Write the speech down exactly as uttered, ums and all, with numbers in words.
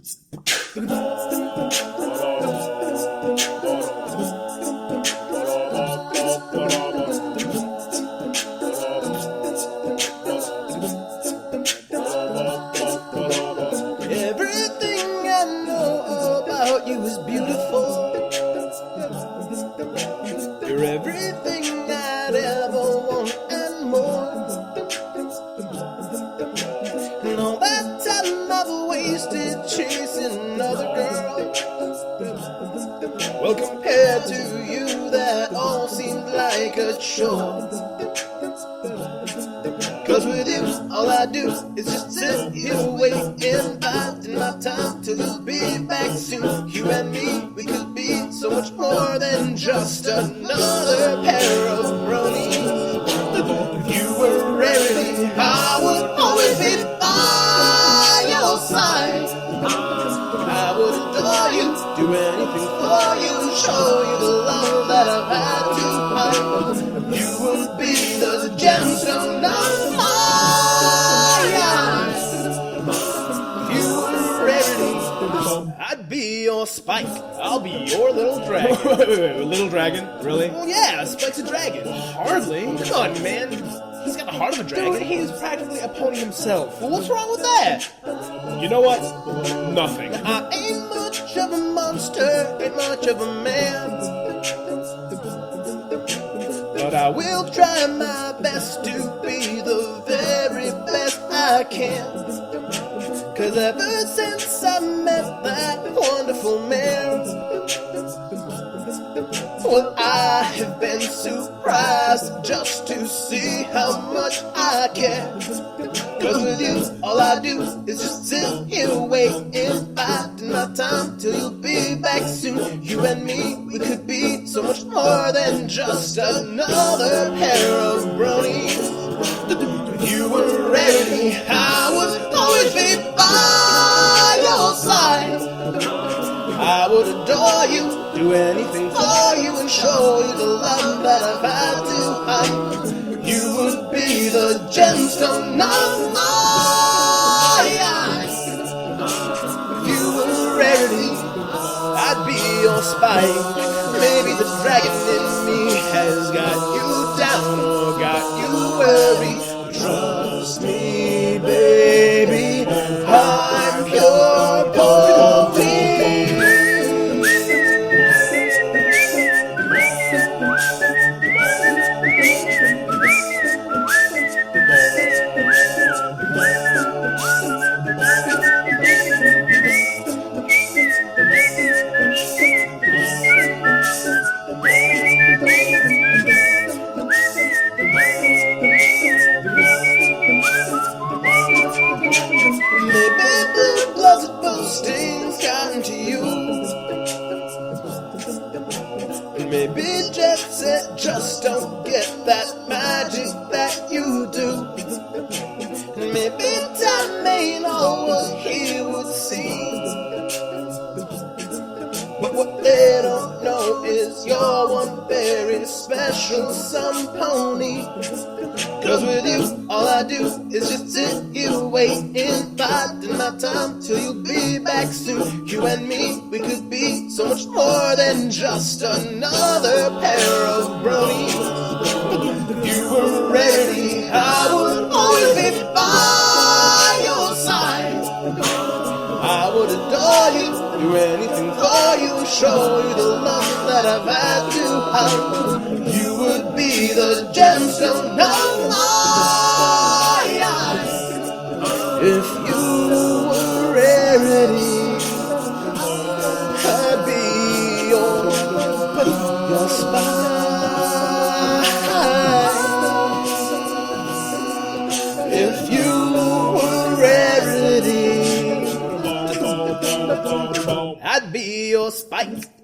Everything I know about you is beautiful. You're everything I'd ever want and more. And all that time I've wasted chasing another girl, well, compared to you, that all seemed like a chore. Cause with you, all I do is just sit here waiting, biding my time till you'll be back soon. You and me, we could be so much more than just another pair of bronies. If you were a rarity, I would always be by your side. I would adore you, do anything for you, show you the love that I've had to find. You would be the gemstone of my eyes. If you were a rarity, I'd be your Spike. I'll be your little dragon. Wait, wait, wait, little dragon? Really? Well, yeah, Spike's a dragon. Hardly. Come on, man. He's got the heart of a dragon. Dude, he's practically a pony himself. Well, what's wrong with that? You know what? Nothing. I ain't much of a monster, ain't much of a man, but I will try my best to be the very best I can. Cause ever since I met that wonderful man, well, I have been surprised just to see how much I care. Cause with you, all I do is just sit here waiting, biding my time till you'll be back soon. You and me, we could be so much more than just another pair of bronies. If you were a rarity, I would always be by your side. I would adore you, do anything for you, and show you the love that I've had to hide. You would be the gemstone of my eyes. If you were a rarity, I'd be your Spike. Maybe the dragon in me has got you down or got you worried. Trust me, baby, I'm pure poetry. Maybe blue gloves and boostings got into you. Maybe jet set just don't get that magic that you do. Maybe time ain't all what he would see. But what they don't know is you're one very special some pony. Cause with you, all I do is just sit here waiting, biding my time till you'll be back soon. You and me, we could be so much more than just another pair of bronies. If you were a rarity, I would always be by your side. I would adore you, do anything for you, show you the love that I've had to hide. You would be the gemstone of my eyes. If you were a rarity, I'd be your, your Spike. If you were a rarity, I'd be your Spike.